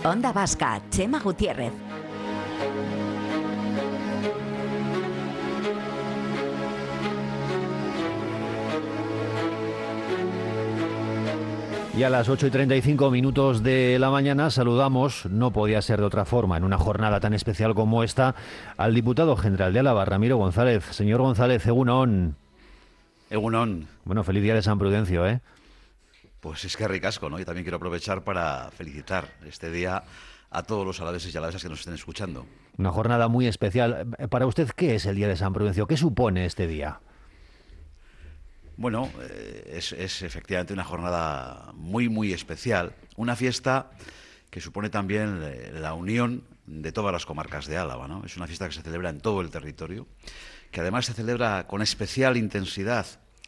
Onda Vasca, Chema Gutiérrez. Y a las 8:35 de la mañana saludamos, no podía ser de otra forma, en una jornada tan especial como esta, al diputado general de Álava, Ramiro González. Señor González, egunon. Egunon. Bueno, feliz día de San Prudencio, ¿eh? Pues es que ricasco, ¿no? Y también quiero aprovechar para felicitar este día a todos los alaveses y alavesas que nos estén escuchando. Una jornada muy especial. Para usted, ¿qué es el día de San Prudencio? ¿Qué supone este día? Bueno, es efectivamente una jornada muy especial, una fiesta que supone también la unión de todas las comarcas de Álava, ¿no? Es una fiesta que se celebra en todo el territorio, que además se celebra con especial intensidad,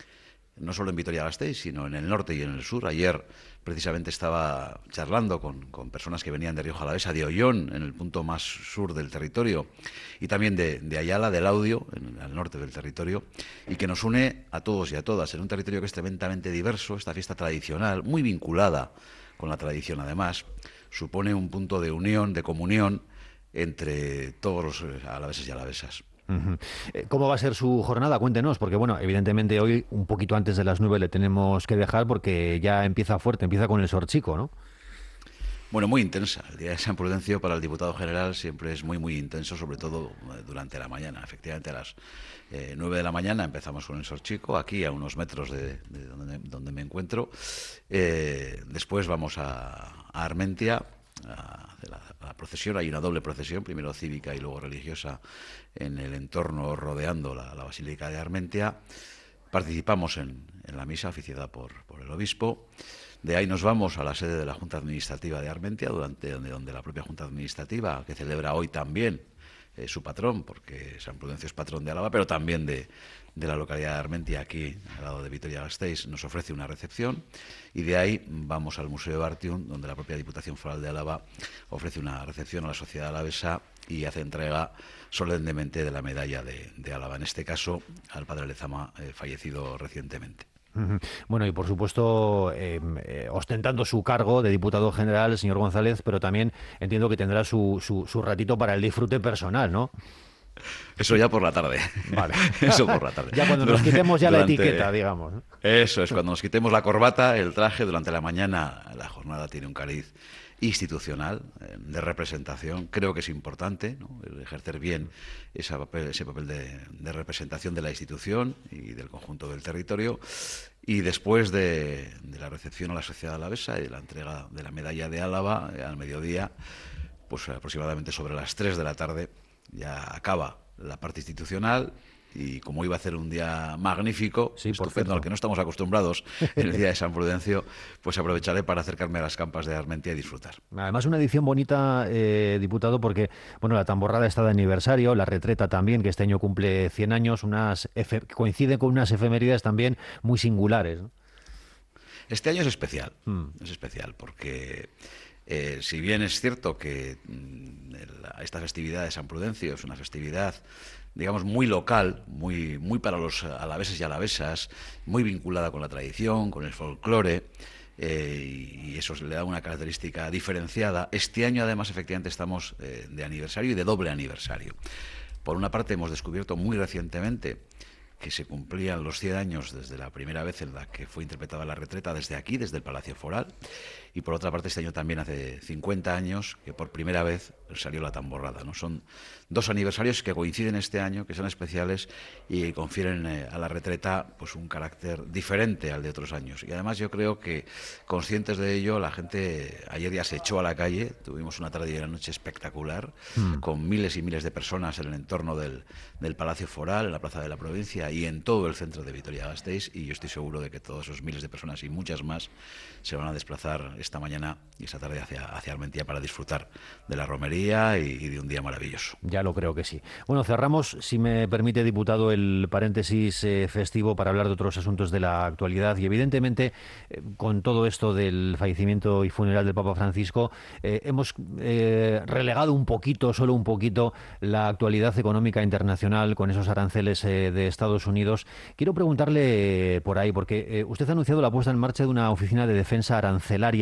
no solo en Vitoria-Gasteiz, sino en el norte y en el sur. Ayer precisamente estaba charlando con personas que venían de Rioja Alavesa, de Ollón, en el punto más sur del territorio, y también de Ayala, del Laudio, al norte del territorio, y que nos une a todos y a todas en un territorio que es tremendamente diverso. Esta fiesta tradicional, muy vinculada con la tradición además, supone un punto de unión, de comunión entre todos los alaveses y alavesas. ¿Cómo va a ser su jornada? Cuéntenos, porque bueno, evidentemente hoy un poquito antes de las 9 le tenemos que dejar porque ya empieza fuerte, empieza con el Sorchico, ¿no? Bueno, muy intensa. El día de San Prudencio para el diputado general siempre es muy intenso, sobre todo durante la mañana. Efectivamente, a las 9 de la mañana empezamos con el Sorchico, aquí a unos metros de donde me encuentro. Después vamos a Armentia, a la procesión. Hay una doble procesión, primero cívica y luego religiosa, en el entorno rodeando la Basílica de Armentia. Participamos en la misa oficiada por el obispo. De ahí nos vamos a la sede de la Junta Administrativa de Armentia, donde la propia Junta Administrativa, que celebra hoy también su patrón, porque San Prudencio es patrón de Álava, pero también de la localidad de Armentia, aquí al lado de Vitoria-Gasteiz, nos ofrece una recepción, y de ahí vamos al Museo de Artium, donde la propia Diputación Foral de Álava ofrece una recepción a la sociedad alavesa y hace entrega solemnemente de la medalla de Álava, en este caso al padre Lezama, fallecido recientemente. Bueno, y por supuesto, ostentando su cargo de diputado general, señor González, pero también entiendo que tendrá su ratito para el disfrute personal, ¿no? Eso ya por la tarde. Vale. Eso por la tarde. Ya cuando nos quitemos la etiqueta, digamos, ¿no? Eso es, cuando nos quitemos la corbata, el traje, durante la mañana la jornada tiene un cariz institucional, de representación. Creo que es importante, ¿no?, el ejercer bien ese papel de representación de la institución y del conjunto del territorio. Y después de la recepción a la sociedad alavesa y de la entrega de la medalla de Álava, al mediodía, pues aproximadamente sobre las 3 de la tarde, ya acaba la parte institucional. Y como iba a ser un día magnífico, sí, estupendo, al que no estamos acostumbrados en el día de San Prudencio, pues aprovecharé para acercarme a las campas de Armentia y disfrutar. Además, una edición bonita, diputado, porque bueno, la tamborrada está de aniversario, la retreta también, que este año cumple 100 años, coincide con unas efemérides también muy singulares, ¿no? Este año es especial, porque si bien es cierto que esta festividad de San Prudencio es una festividad, digamos, muy local, muy para los alaveses y alavesas, muy vinculada con la tradición, con el folclore, y eso le da una característica diferenciada. Este año, además, efectivamente estamos de aniversario y de doble aniversario. Por una parte, hemos descubierto muy recientemente que se cumplían los 100 años desde la primera vez en la que fue interpretada la retreta desde aquí, desde el Palacio Foral, y por otra parte este año también hace 50 años que por primera vez salió la tamborrada, ¿no? Son dos aniversarios que coinciden este año, que son especiales y que confieren a la retreta pues un carácter diferente al de otros años. Y además yo creo que, conscientes de ello, la gente ayer ya se echó a la calle. Tuvimos una tarde y una noche espectacular, con miles y miles de personas en el entorno del Palacio Foral, en la Plaza de la Provincia y en todo el centro de Vitoria-Gasteiz, y yo estoy seguro de que todos esos miles de personas y muchas más se van a desplazar esta mañana y esta tarde hacia Armentia para disfrutar de la romería y de un día maravilloso. Ya lo creo que sí. Bueno, cerramos, si me permite, diputado, el paréntesis festivo para hablar de otros asuntos de la actualidad, y evidentemente con todo esto del fallecimiento y funeral del Papa Francisco hemos relegado un poquito, solo un poquito, la actualidad económica internacional con esos aranceles de Estados Unidos. Quiero preguntarle por ahí, porque usted ha anunciado la puesta en marcha de una oficina de defensa arancelaria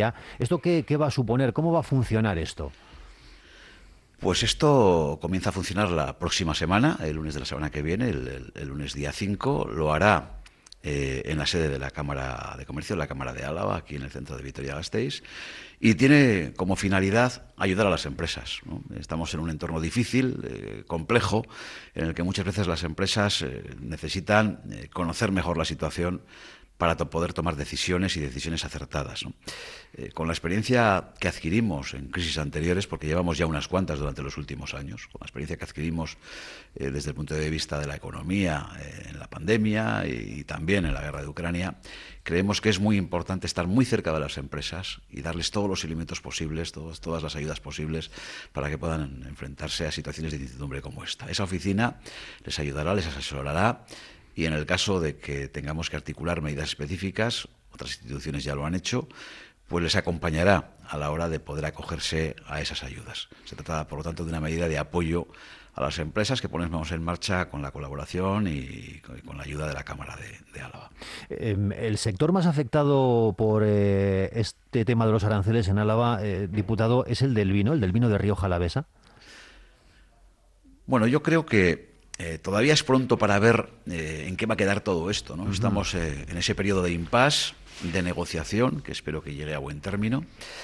ya. ¿Esto qué va a suponer? ¿Cómo va a funcionar esto? Pues esto comienza a funcionar la próxima semana, el lunes de la semana que viene, el lunes día 5. Lo hará en la sede de la Cámara de Comercio, la Cámara de Álava, aquí en el centro de Vitoria-Gasteiz, y tiene como finalidad ayudar a las empresas, ¿no? Estamos en un entorno difícil, complejo, en el que muchas veces las empresas necesitan conocer mejor la situación para poder tomar decisiones y decisiones acertadas, ¿no? Con la experiencia que adquirimos en crisis anteriores, porque llevamos ya unas cuantas durante los últimos años, con la experiencia que adquirimos desde el punto de vista de la economía en la pandemia y también en la guerra de Ucrania, creemos que es muy importante estar muy cerca de las empresas y darles todos los elementos posibles, todas las ayudas posibles para que puedan enfrentarse a situaciones de incertidumbre como esta. Esa oficina les ayudará, les asesorará, y en el caso de que tengamos que articular medidas específicas, otras instituciones ya lo han hecho, pues les acompañará a la hora de poder acogerse a esas ayudas. Se trata, por lo tanto, de una medida de apoyo a las empresas que ponemos en marcha con la colaboración y con la ayuda de la Cámara de Álava. El sector más afectado por este tema de los aranceles en Álava, diputado, es el del vino de Rioja Alavesa. Bueno, yo creo que todavía es pronto para ver en qué va a quedar todo esto, ¿no? Estamos en ese periodo de impasse, de negociación, que espero que llegue a buen término,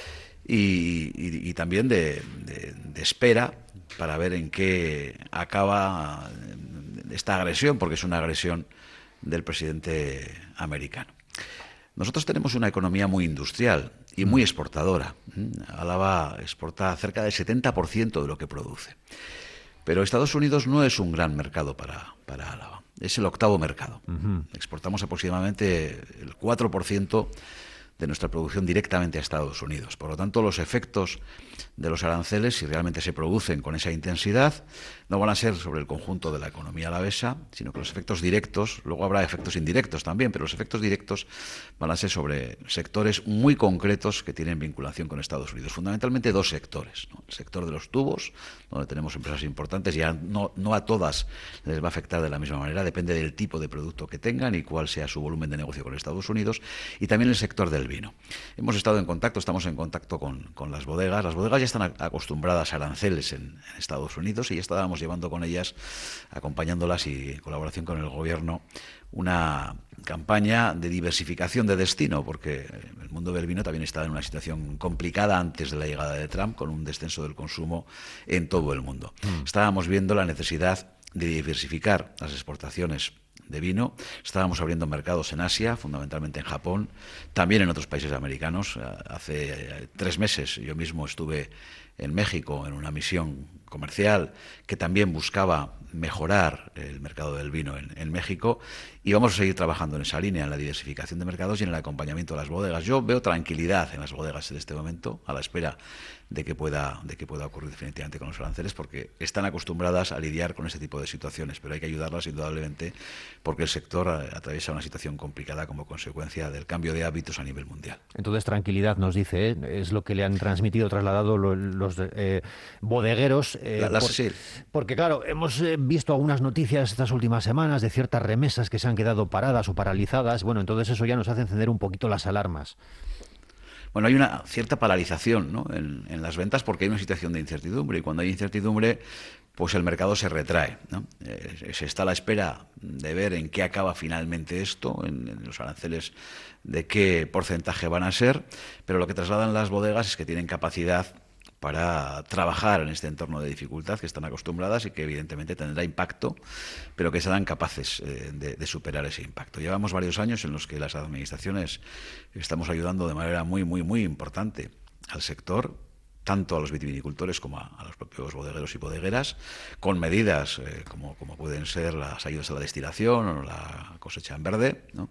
y también de espera para ver en qué acaba esta agresión, porque es una agresión del presidente americano. Nosotros tenemos una economía muy industrial y muy exportadora. Álava exporta cerca del 70% de lo que produce. Pero Estados Unidos no es un gran mercado para Álava. Es el octavo mercado. Exportamos aproximadamente el 4% de nuestra producción directamente a Estados Unidos. Por lo tanto, los efectos de los aranceles, si realmente se producen con esa intensidad, no van a ser sobre el conjunto de la economía alavesa, sino que los efectos directos, luego habrá efectos indirectos también, pero los efectos directos van a ser sobre sectores muy concretos que tienen vinculación con Estados Unidos. Fundamentalmente dos sectores, ¿no? El sector de los tubos, donde tenemos empresas importantes, ya no a todas les va a afectar de la misma manera, depende del tipo de producto que tengan y cuál sea su volumen de negocio con Estados Unidos, y también el sector del vino. Estamos en contacto con las bodegas. Las bodegas ya están acostumbradas a aranceles en Estados Unidos y ya estábamos llevando con ellas, acompañándolas y en colaboración con el gobierno, una campaña de diversificación de destino, porque el mundo del vino también estaba en una situación complicada antes de la llegada de Trump, con un descenso del consumo en todo el mundo. Estábamos viendo la necesidad de diversificar las exportaciones de vino. Estábamos abriendo mercados en Asia, fundamentalmente en Japón, también en otros países americanos. Hace 3 meses yo mismo estuve en México en una misión comercial que también buscaba mejorar el mercado del vino en México, y vamos a seguir trabajando en esa línea, en la diversificación de mercados y en el acompañamiento de las bodegas. Yo veo tranquilidad en las bodegas en este momento, a la espera de que pueda ocurrir definitivamente con los aranceles, porque están acostumbradas a lidiar con este tipo de situaciones, pero hay que ayudarlas indudablemente porque el sector atraviesa una situación complicada como consecuencia del cambio de hábitos a nivel mundial. Entonces, tranquilidad nos dice, ¿eh? Es lo que le han transmitido, trasladado los bodegueros. Sí. Porque, claro, hemos visto algunas noticias estas últimas semanas de ciertas remesas que se han quedado paradas o paralizadas. Bueno, entonces eso ya nos hace encender un poquito las alarmas. Bueno, hay una cierta paralización, ¿no?, en las ventas, porque hay una situación de incertidumbre, y cuando hay incertidumbre, pues el mercado se retrae, ¿no? Se está a la espera de ver en qué acaba finalmente esto, en los aranceles, de qué porcentaje van a ser, pero lo que trasladan las bodegas es que tienen capacidad para trabajar en este entorno de dificultad que están acostumbradas y que evidentemente tendrá impacto, pero que serán capaces de superar ese impacto. Llevamos varios años en los que las administraciones estamos ayudando de manera muy, muy, muy importante al sector, tanto a los vitivinicultores como a los propios bodegueros y bodegueras, con medidas como pueden ser las ayudas a la destilación o la cosecha en verde, ¿no?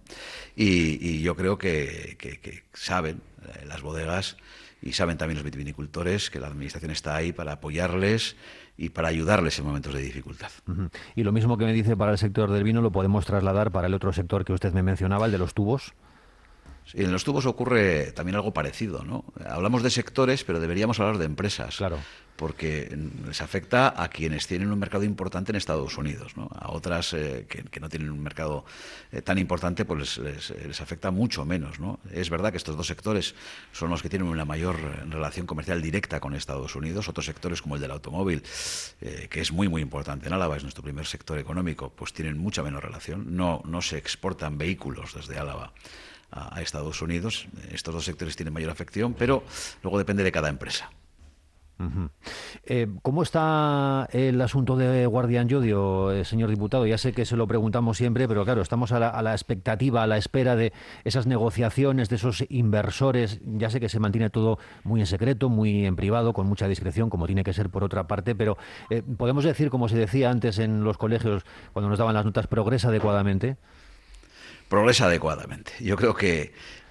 Y yo creo que saben las bodegas y saben también los vitivinicultores que la Administración está ahí para apoyarles y para ayudarles en momentos de dificultad. Y lo mismo que me dice para el sector del vino lo podemos trasladar para el otro sector que usted me mencionaba, el de los tubos. Y en los tubos ocurre también algo parecido, ¿no? Hablamos de sectores, pero deberíamos hablar de empresas. Claro. Porque les afecta a quienes tienen un mercado importante en Estados Unidos, ¿no? A otras que no tienen un mercado tan importante, pues les afecta mucho menos, ¿no? Es verdad que estos dos sectores son los que tienen una mayor relación comercial directa con Estados Unidos. Otros sectores, como el del automóvil, que es muy, muy importante en Álava, es nuestro primer sector económico, pues tienen mucha menos relación. No se exportan vehículos desde Álava a Estados Unidos. Estos dos sectores tienen mayor afección, pero luego depende de cada empresa. Uh-huh. ¿Cómo está el asunto de Guardián Llodio, señor diputado? Ya sé que se lo preguntamos siempre, pero claro, estamos a la expectativa, a la espera de esas negociaciones, de esos inversores. Ya sé que se mantiene todo muy en secreto, muy en privado, con mucha discreción, como tiene que ser por otra parte, pero podemos decir, como se decía antes en los colegios, cuando nos daban las notas, ¿progresa adecuadamente? Progresa adecuadamente. Yo creo que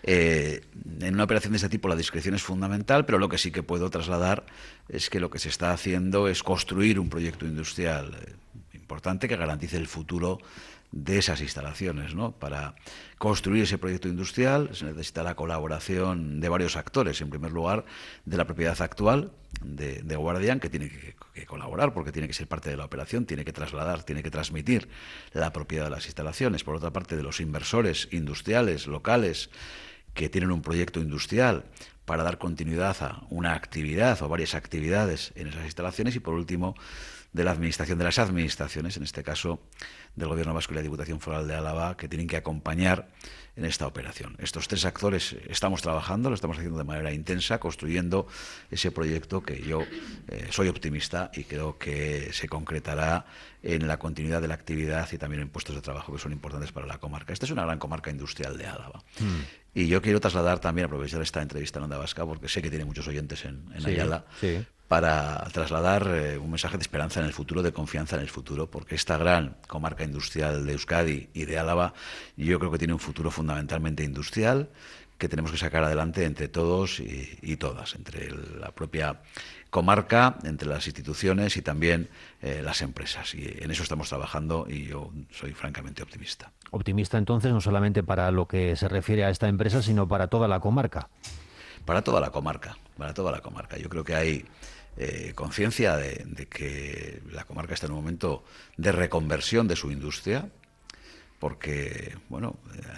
en una operación de este tipo la discreción es fundamental, pero lo que sí que puedo trasladar es que lo que se está haciendo es construir un proyecto industrial importante que garantice el futuro de esas instalaciones, ¿no? Para construir ese proyecto industrial se necesita la colaboración de varios actores. En primer lugar, de la propiedad actual de Guardián, que tiene que colaborar porque tiene que ser parte de la operación, tiene que trasladar, tiene que transmitir la propiedad de las instalaciones. Por otra parte, de los inversores industriales, locales, que tienen un proyecto industrial para dar continuidad a una actividad o varias actividades en esas instalaciones. Y por último, de la administración, de las administraciones, en este caso del Gobierno Vasco y la Diputación Foral de Álava, que tienen que acompañar en esta operación. Estos tres actores estamos trabajando, lo estamos haciendo de manera intensa, construyendo ese proyecto que yo soy optimista y creo que se concretará en la continuidad de la actividad y también en puestos de trabajo que son importantes para la comarca. Esta es una gran comarca industrial de Álava. Y yo quiero trasladar también, aprovechar esta entrevista en Onda Vasca, porque sé que tiene muchos oyentes en Ayala, para trasladar un mensaje de esperanza en el futuro, de confianza en el futuro, porque esta gran comarca industrial de Euskadi y de Álava, yo creo que tiene un futuro fundamentalmente industrial, que tenemos que sacar adelante entre todos y todas, entre la propia comarca, entre las instituciones y también las empresas. Y en eso estamos trabajando y yo soy francamente optimista. Optimista entonces, no solamente para lo que se refiere a esta empresa, sino para toda la comarca. Para toda la comarca, para toda la comarca. Yo creo que hay conciencia de que la comarca está en un momento de reconversión de su industria, porque bueno,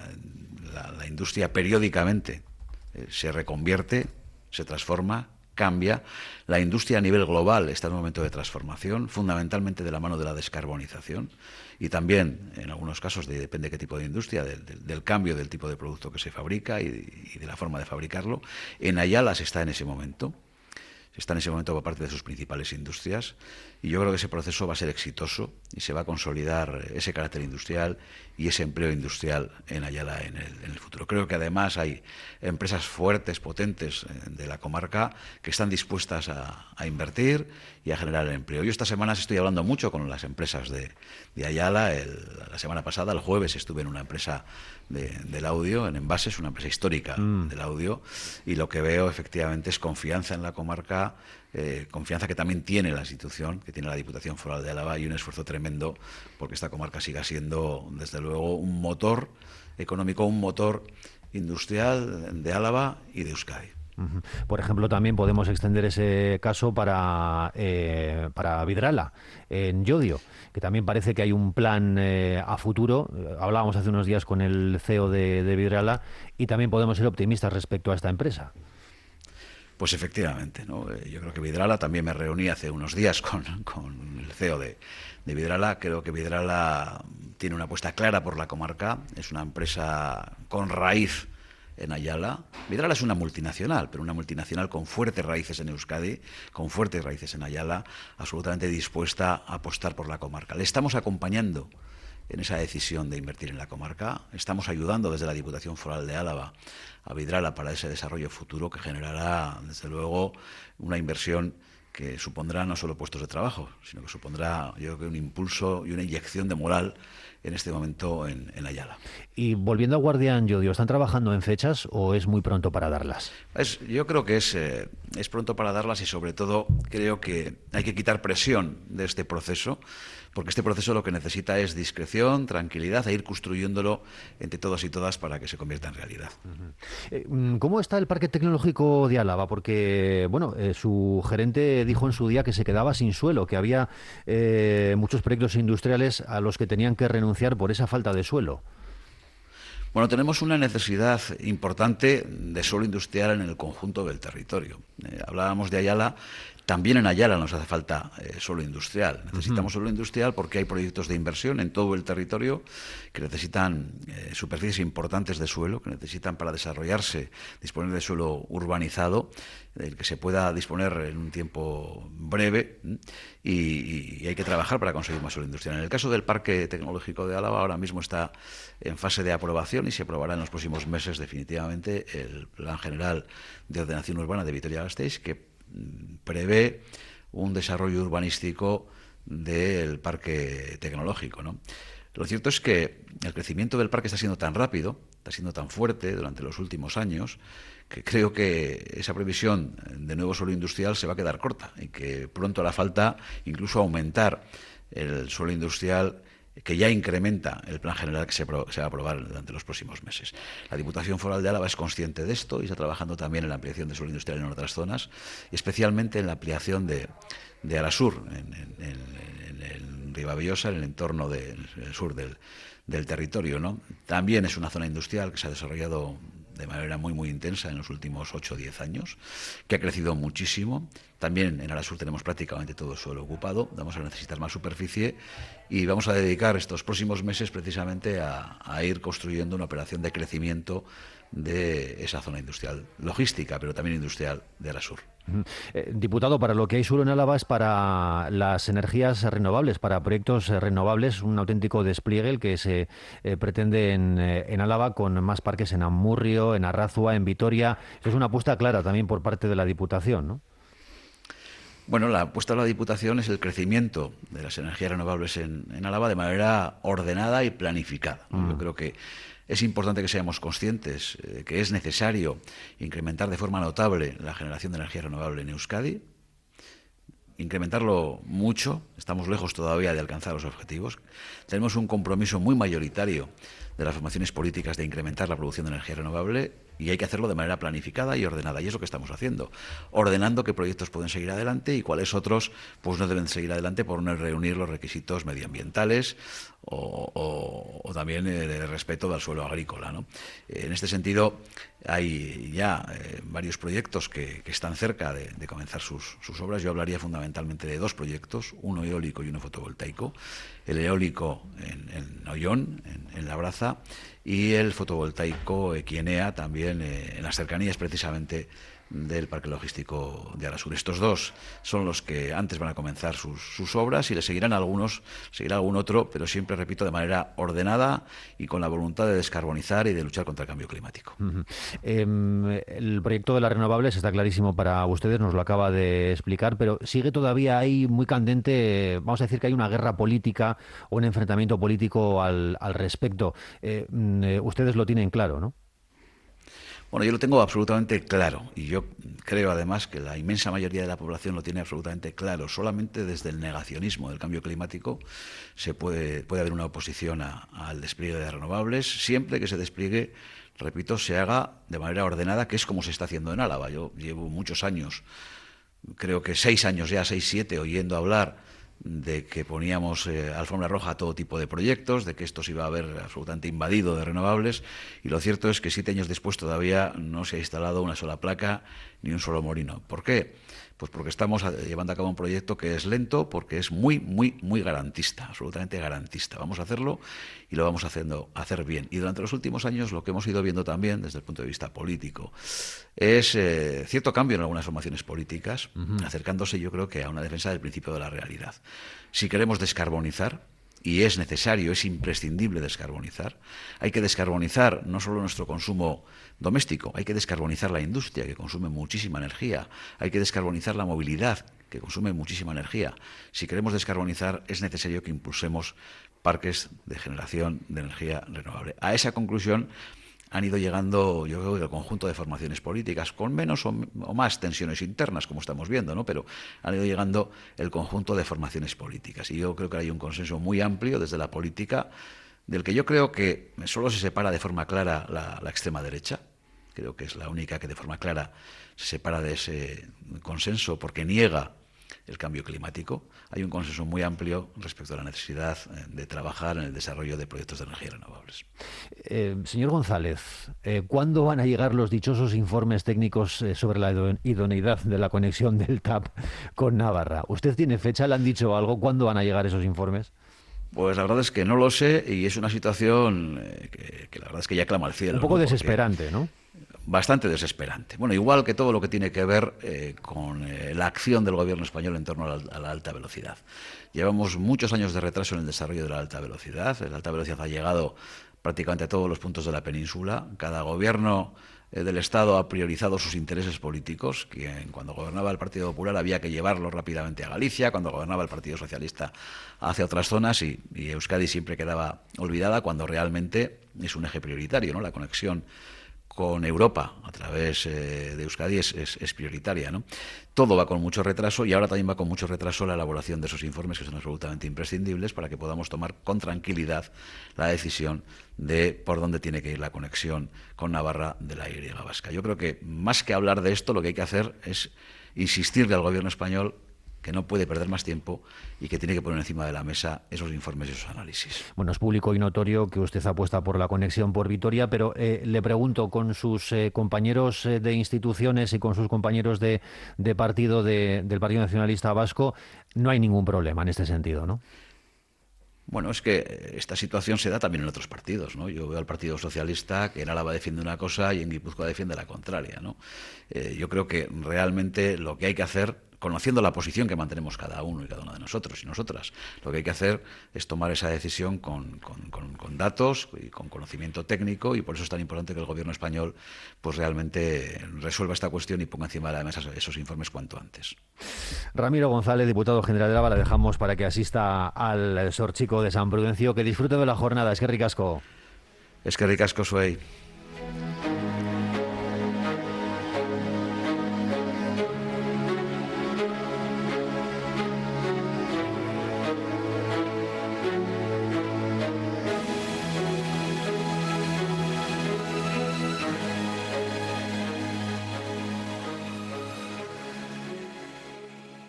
la industria periódicamente se reconvierte, se transforma, cambia. La industria a nivel global está en un momento de transformación, fundamentalmente de la mano de la descarbonización y también, en algunos casos, depende de qué tipo de industria, del cambio del tipo de producto que se fabrica y de la forma de fabricarlo. En Ayala se está en ese momento. Está en ese momento por parte de sus principales industrias y yo creo que ese proceso va a ser exitoso y se va a consolidar ese carácter industrial y ese empleo industrial en Ayala en el futuro. Creo que además hay empresas fuertes, potentes de la comarca que están dispuestas a invertir y a generar el empleo. Yo estas semanas estoy hablando mucho con las empresas de Ayala. La semana pasada, el jueves, estuve en una empresa del audio, en Envases, una empresa histórica del audio, y lo que veo efectivamente es confianza en la comarca, confianza que también tiene la institución, que tiene la Diputación Foral de Álava, y un esfuerzo tremendo porque esta comarca siga siendo, desde luego, un motor económico, un motor industrial de Álava y de Euskadi. Por ejemplo, también podemos extender ese caso para Vidrala, en Llodio, que también parece que hay un plan a futuro. Hablábamos hace unos días con el CEO de Vidrala y también podemos ser optimistas respecto a esta empresa. Pues efectivamente, ¿no? Yo creo que Vidrala, también me reuní hace unos días con el CEO de Vidrala. Creo que Vidrala tiene una apuesta clara por la comarca, es una empresa con raíz en Ayala. Vidrala es una multinacional, pero una multinacional con fuertes raíces en Euskadi, con fuertes raíces en Ayala, absolutamente dispuesta a apostar por la comarca. Le estamos acompañando en esa decisión de invertir en la comarca. Estamos ayudando desde la Diputación Foral de Álava a Vidrala para ese desarrollo futuro que generará, desde luego, una inversión que supondrá no solo puestos de trabajo, sino que supondrá, yo creo que un impulso y una inyección de moral en este momento en Ayala. Y volviendo a Guardián Llodio, ¿están trabajando en fechas o es muy pronto para darlas? Yo creo que es pronto para darlas y sobre todo creo que hay que quitar presión de este proceso, porque este proceso lo que necesita es discreción, tranquilidad e ir construyéndolo entre todos y todas para que se convierta en realidad. ¿Cómo está el Parque Tecnológico de Álava? Porque, bueno, su gerente dijo en su día que se quedaba sin suelo, que había muchos proyectos industriales a los que tenían que renunciar por esa falta de suelo. Bueno, tenemos una necesidad importante de suelo industrial en el conjunto del territorio. Hablábamos de Ayala. También en Ayala nos hace falta suelo industrial. Necesitamos suelo industrial porque hay proyectos de inversión en todo el territorio que necesitan superficies importantes de suelo, que necesitan para desarrollarse, disponer de suelo urbanizado, del que se pueda disponer en un tiempo breve, y hay que trabajar para conseguir más suelo industrial. En el caso del Parque Tecnológico de Álava, ahora mismo está en fase de aprobación y se aprobará en los próximos meses definitivamente el Plan General de Ordenación Urbana de Vitoria-Gasteiz, que prevé un desarrollo urbanístico del parque tecnológico, ¿no? Lo cierto es que el crecimiento del parque está siendo tan rápido, está siendo tan fuerte durante los últimos años, que creo que esa previsión de nuevo suelo industrial se va a quedar corta y que pronto hará falta incluso aumentar el suelo industrial que ya incrementa el plan general que se va a aprobar durante los próximos meses. La Diputación Foral de Álava es consciente de esto y está trabajando también en la ampliación de suelo industrial en otras zonas, y especialmente en la ampliación de Arasur, en Ribavillosa, en el entorno del sur del territorio, ¿no? También es una zona industrial que se ha desarrollado de manera muy intensa en los últimos 8 o 10 años, que ha crecido muchísimo. También en Arasur tenemos prácticamente todo el suelo ocupado, vamos a necesitar más superficie y vamos a dedicar estos próximos meses precisamente a ir construyendo una operación de crecimiento de esa zona industrial, logística, pero también industrial de Arasur. Diputado, para lo que hay suelo en Álava es para las energías renovables, para proyectos renovables, un auténtico despliegue el que se pretende en Álava, con más parques en Amurrio, en Arrazua, en Vitoria. Eso es una apuesta clara también por parte de la Diputación, ¿no? Bueno, la apuesta de la Diputación es el crecimiento de las energías renovables en Álava de manera ordenada y planificada. Yo creo que es importante que seamos conscientes que es necesario incrementar de forma notable la generación de energía renovable en Euskadi, incrementarlo mucho. Estamos lejos todavía de alcanzar los objetivos. Tenemos un compromiso muy mayoritario de las formaciones políticas de incrementar la producción de energía renovable, y hay que hacerlo de manera planificada y ordenada, y es lo que estamos haciendo, ordenando qué proyectos pueden seguir adelante y cuáles otros pues no deben seguir adelante por no reunir los requisitos medioambientales o también el respeto del suelo agrícola, ¿no? En este sentido hay ya varios proyectos que están cerca de comenzar sus obras. Yo hablaría fundamentalmente de 2 proyectos, uno eólico y uno fotovoltaico. El eólico en Ollón, en Labraza, y el fotovoltaico Equinea, también en las cercanías precisamente del Parque Logístico de Arasur. Estos 2 son los que antes van a comenzar sus obras, y le seguirán algunos, seguirá algún otro, pero siempre, repito, de manera ordenada y con la voluntad de descarbonizar y de luchar contra el cambio climático. El proyecto de las renovables está clarísimo para ustedes, nos lo acaba de explicar, pero sigue todavía ahí muy candente. Vamos a decir que hay una guerra política o un enfrentamiento político al respecto. Ustedes lo tienen claro, ¿no? Bueno, yo lo tengo absolutamente claro, y yo creo además que la inmensa mayoría de la población lo tiene absolutamente claro. Solamente desde el negacionismo del cambio climático puede haber una oposición al despliegue de renovables, siempre que ese despliegue, repito, se haga de manera ordenada, que es como se está haciendo en Álava. Yo llevo muchos años, creo que 6 años ya, 6, 7, oyendo hablar de que poníamos alfombra roja a todo tipo de proyectos, de que esto se iba a ver absolutamente invadido de renovables, y lo cierto es que 7 años después todavía no se ha instalado una sola placa ni un solo molino. ¿Por qué? Pues porque estamos llevando a cabo un proyecto que es lento, porque es muy garantista, absolutamente garantista. Vamos a hacerlo y lo vamos hacer bien. Y durante los últimos años lo que hemos ido viendo también desde el punto de vista político es cierto cambio en algunas formaciones políticas, acercándose, yo creo, que a una defensa del principio de la realidad. Si queremos descarbonizar, y es necesario, es imprescindible descarbonizar, hay que descarbonizar no solo nuestro consumo doméstico, hay que descarbonizar la industria, que consume muchísima energía, hay que descarbonizar la movilidad, que consume muchísima energía. Si queremos descarbonizar, es necesario que impulsemos parques de generación de energía renovable. A esa conclusión han ido llegando, yo creo que el conjunto de formaciones políticas, con menos o más tensiones internas, como estamos viendo, ¿no? Pero han ido llegando el conjunto de formaciones políticas. Y yo creo que hay un consenso muy amplio desde la política, del que yo creo que solo se separa de forma clara la extrema derecha. Creo que es la única que de forma clara se separa de ese consenso porque niega el cambio climático. Hay un consenso muy amplio respecto a la necesidad de trabajar en el desarrollo de proyectos de energías renovables. Señor González, ¿cuándo van a llegar los dichosos informes técnicos sobre la idoneidad de la conexión del TAP con Navarra? ¿Usted tiene fecha? ¿Le han dicho algo? ¿Cuándo van a llegar esos informes? Pues la verdad es que no lo sé y es una situación que la verdad es que ya clama al cielo. Un poco, ¿no?, desesperante, porque... ¿no? Bastante desesperante. Bueno, igual que todo lo que tiene que ver con la acción del gobierno español en torno a la alta velocidad. Llevamos muchos años de retraso en el desarrollo de la alta velocidad. La alta velocidad ha llegado prácticamente a todos los puntos de la península. Cada gobierno del Estado ha priorizado sus intereses políticos. Cuando gobernaba el Partido Popular había que llevarlo rápidamente a Galicia, cuando gobernaba el Partido Socialista hacia otras zonas y Euskadi siempre quedaba olvidada cuando realmente es un eje prioritario, ¿no? La conexión con Europa a través de Euskadi es prioritaria, ¿no? Todo va con mucho retraso y ahora también va con mucho retraso la elaboración de esos informes que son absolutamente imprescindibles para que podamos tomar con tranquilidad la decisión de por dónde tiene que ir la conexión con Navarra de la Y vasca. Yo creo que más que hablar de esto, lo que hay que hacer es insistirle al gobierno español que no puede perder más tiempo y que tiene que poner encima de la mesa esos informes y esos análisis. Bueno, es público y notorio que usted apuesta por la conexión por Vitoria, pero le pregunto, con sus compañeros de instituciones y con sus compañeros de partido del Partido Nacionalista Vasco, no hay ningún problema en este sentido, ¿no? Bueno, es que esta situación se da también en otros partidos, ¿no? Yo veo al Partido Socialista que en Álava defiende una cosa y en Guipúzcoa defiende la contraria, ¿no? Yo creo que realmente lo que hay que hacer, conociendo la posición que mantenemos cada uno y cada una de nosotros y nosotras, lo que hay que hacer es tomar esa decisión con datos y con conocimiento técnico, y por eso es tan importante que el gobierno español pues realmente resuelva esta cuestión y ponga encima de la mesa esos informes cuanto antes. Ramiro González, diputado general de Álava, la dejamos para que asista al Sorchico de San Prudencio. Que disfrute de la jornada. Es que ricasco. Es que ricasco soy.